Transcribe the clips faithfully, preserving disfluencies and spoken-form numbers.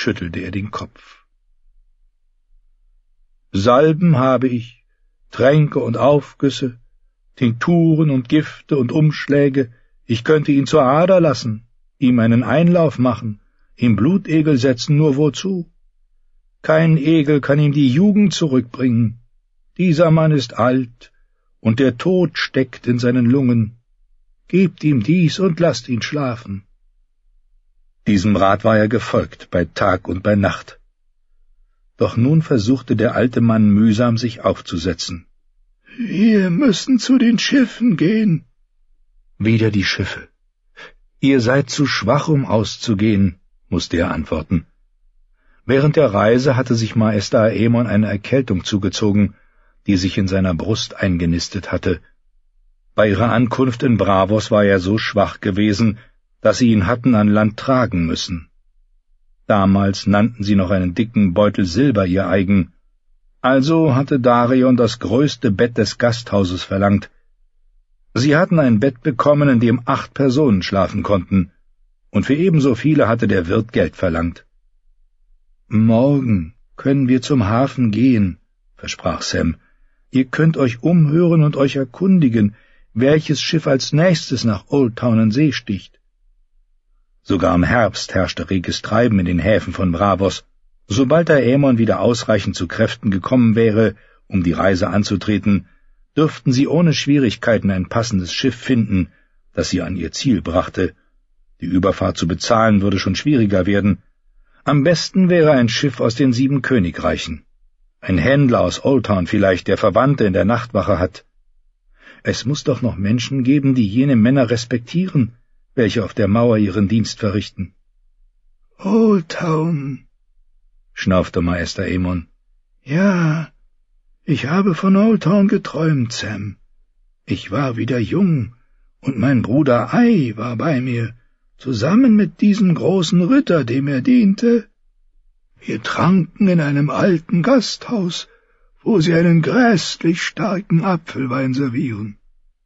schüttelte er den Kopf. »Salben habe ich, Tränke und Aufgüsse, Tinkturen und Gifte und Umschläge. Ich könnte ihn zur Ader lassen, ihm einen Einlauf machen, ihm Blutegel setzen, nur wozu? Kein Egel kann ihm die Jugend zurückbringen. Dieser Mann ist alt, und der Tod steckt in seinen Lungen. Gebt ihm dies und lasst ihn schlafen.« Diesem Rat war er gefolgt, bei Tag und bei Nacht. Doch nun versuchte der alte Mann mühsam, sich aufzusetzen. »Wir müssen zu den Schiffen gehen.« Wieder die Schiffe. »Ihr seid zu schwach, um auszugehen«, musste er antworten. Während der Reise hatte sich Maester Aemon eine Erkältung zugezogen, die sich in seiner Brust eingenistet hatte. Bei ihrer Ankunft in Braavos war er so schwach gewesen, dass sie ihn hatten an Land tragen müssen. Damals nannten sie noch einen dicken Beutel Silber ihr eigen. Also hatte Darion das größte Bett des Gasthauses verlangt. Sie hatten ein Bett bekommen, in dem acht Personen schlafen konnten, und für ebenso viele hatte der Wirt Geld verlangt. »Morgen können wir zum Hafen gehen«, versprach Sam. »Ihr könnt euch umhören und euch erkundigen, welches Schiff als nächstes nach Old Town in See sticht.« Sogar im Herbst herrschte reges Treiben in den Häfen von Braavos. Sobald Aemon wieder ausreichend zu Kräften gekommen wäre, um die Reise anzutreten, dürften sie ohne Schwierigkeiten ein passendes Schiff finden, das sie an ihr Ziel brachte. Die Überfahrt zu bezahlen würde schon schwieriger werden. Am besten wäre ein Schiff aus den sieben Königreichen. Ein Händler aus Old Town vielleicht, der Verwandte in der Nachtwache hat. Es muss doch noch Menschen geben, die jene Männer respektieren, welche auf der Mauer ihren Dienst verrichten. »Old Town«, schnaufte Maester Aemon. »Ja, ich habe von Old Town geträumt, Sam. Ich war wieder jung, und mein Bruder Ai war bei mir, zusammen mit diesem großen Ritter, dem er diente. Wir tranken in einem alten Gasthaus, wo sie einen grässlich starken Apfelwein servieren.«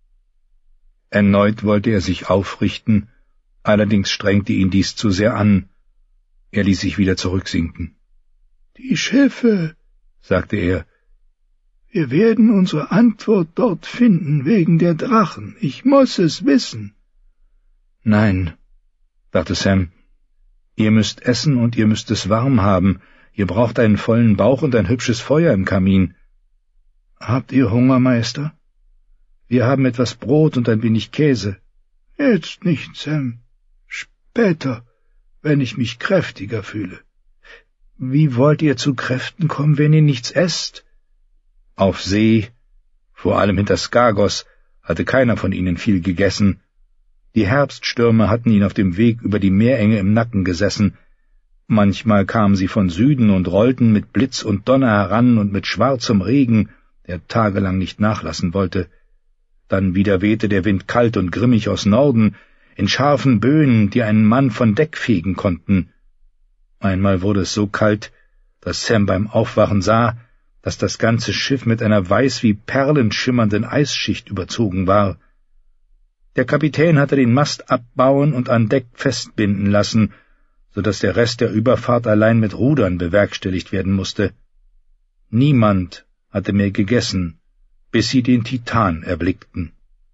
Erneut wollte er sich aufrichten, allerdings strengte ihn dies zu sehr an. Er ließ sich wieder zurücksinken. »Die Schiffe«, sagte er, »wir werden unsere Antwort dort finden, wegen der Drachen. Ich muss es wissen.« »Nein«, dachte Sam, »ihr müsst essen und ihr müsst es warm haben. Ihr braucht einen vollen Bauch und ein hübsches Feuer im Kamin.« »Habt ihr Hunger, Meister? Wir haben etwas Brot und ein wenig Käse.« »Jetzt nicht, Sam. Später, wenn ich mich kräftiger fühle.« »Wie wollt ihr zu Kräften kommen, wenn ihr nichts esst?« Auf See, vor allem hinter Skagos, hatte keiner von ihnen viel gegessen. Die Herbststürme hatten ihn auf dem Weg über die Meerenge im Nacken gesessen. Manchmal kamen sie von Süden und rollten mit Blitz und Donner heran und mit schwarzem Regen, der tagelang nicht nachlassen wollte. Dann wieder wehte der Wind kalt und grimmig aus Norden, in scharfen Böen, die einen Mann von Deck fegen konnten. Einmal wurde es so kalt, dass Sam beim Aufwachen sah, dass das ganze Schiff mit einer weiß wie Perlen schimmernden Eisschicht überzogen war. Der Kapitän hatte den Mast abbauen und an Deck festbinden lassen, so dass der Rest der Überfahrt allein mit Rudern bewerkstelligt werden musste. Niemand hatte mehr gegessen, bis sie den Titan erblickten.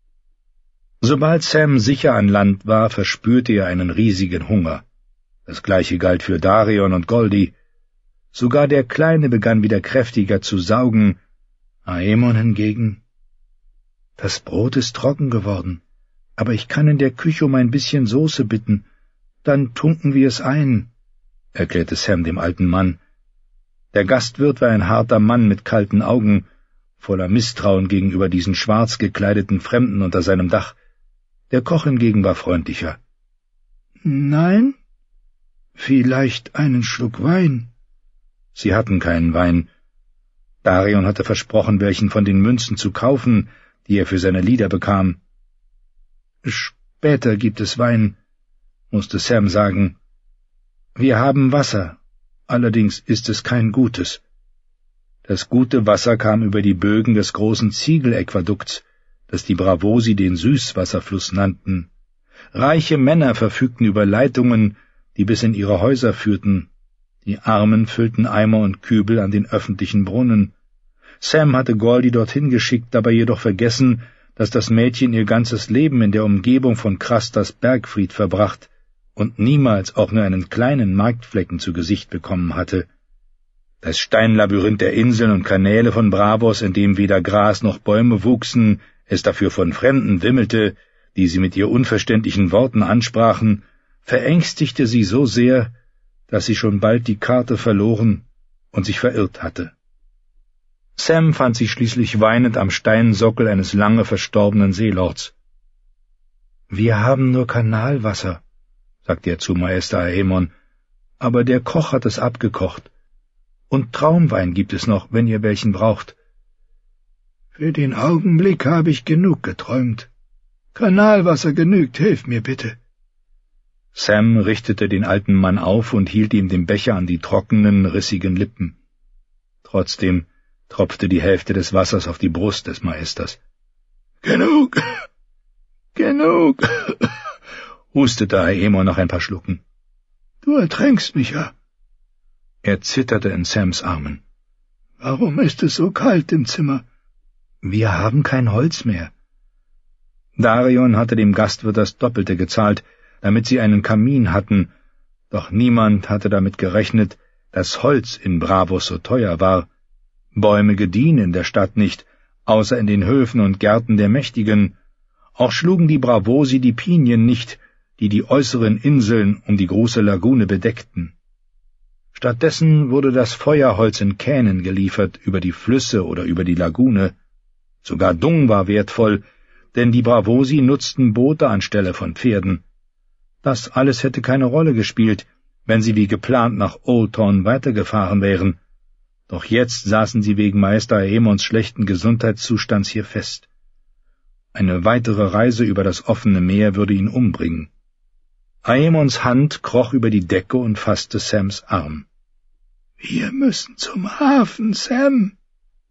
Sobald Sam sicher an Land war, verspürte er einen riesigen Hunger. Das gleiche galt für Darion und Goldie. Sogar der Kleine begann wieder kräftiger zu saugen. Aemon hingegen: »Das Brot ist trocken geworden, aber ich kann in der Küche um ein bisschen Soße bitten, dann tunken wir es ein«, erklärte Sam dem alten Mann. Der Gastwirt war ein harter Mann mit kalten Augen, voller Misstrauen gegenüber diesen schwarz gekleideten Fremden unter seinem Dach. Der Koch hingegen war freundlicher. »Nein? Vielleicht einen Schluck Wein?« Sie hatten keinen Wein. Darion hatte versprochen, welchen von den Münzen zu kaufen, die er für seine Lieder bekam. »Später gibt es Wein«, musste Sam sagen. »Wir haben Wasser, allerdings ist es kein gutes.« Das gute Wasser kam über die Bögen des großen Ziegel-Äquadukts, das die Braavosi den Süßwasserfluss nannten. Reiche Männer verfügten über Leitungen, die bis in ihre Häuser führten. Die Armen füllten Eimer und Kübel an den öffentlichen Brunnen. Sam hatte Goldie dorthin geschickt, dabei jedoch vergessen, dass das Mädchen ihr ganzes Leben in der Umgebung von Crusters Bergfried verbracht und niemals auch nur einen kleinen Marktflecken zu Gesicht bekommen hatte. Das Steinlabyrinth der Inseln und Kanäle von Bravos, in dem weder Gras noch Bäume wuchsen, es dafür von Fremden wimmelte, die sie mit ihr unverständlichen Worten ansprachen, verängstigte sie so sehr, dass sie schon bald die Karte verloren und sich verirrt hatte. Sam fand sich schließlich weinend am Steinsockel eines lange verstorbenen Seelords. »Wir haben nur Kanalwasser«, sagte er zu Meister Aemon, »aber der Koch hat es abgekocht. Und Traumwein gibt es noch, wenn ihr welchen braucht.« »Für den Augenblick habe ich genug geträumt. Kanalwasser genügt, hilf mir bitte.« Sam richtete den alten Mann auf und hielt ihm den Becher an die trockenen, rissigen Lippen. Trotzdem tropfte die Hälfte des Wassers auf die Brust des Meisters. »Genug, genug«, hustete Aemon nach ein paar Schlucken. »Du ertränkst mich ja.« Er zitterte in Sams Armen. »Warum ist es so kalt im Zimmer?« »Wir haben kein Holz mehr.« Darion hatte dem Gastwirt das Doppelte gezahlt, damit sie einen Kamin hatten, doch niemand hatte damit gerechnet, dass Holz in Bravos so teuer war. Bäume gediehen in der Stadt nicht, außer in den Höfen und Gärten der Mächtigen. Auch schlugen die Bravosi die Pinien nicht, die die äußeren Inseln um die große Lagune bedeckten. Stattdessen wurde das Feuerholz in Kähnen geliefert, über die Flüsse oder über die Lagune. Sogar Dung war wertvoll, denn die Bravosi nutzten Boote anstelle von Pferden. Das alles hätte keine Rolle gespielt, wenn sie wie geplant nach Old Town weitergefahren wären. Doch jetzt saßen sie wegen Meister Aemons schlechten Gesundheitszustands hier fest. Eine weitere Reise über das offene Meer würde ihn umbringen. Aemons Hand kroch über die Decke und fasste Sams Arm. »Wir müssen zum Hafen, Sam«,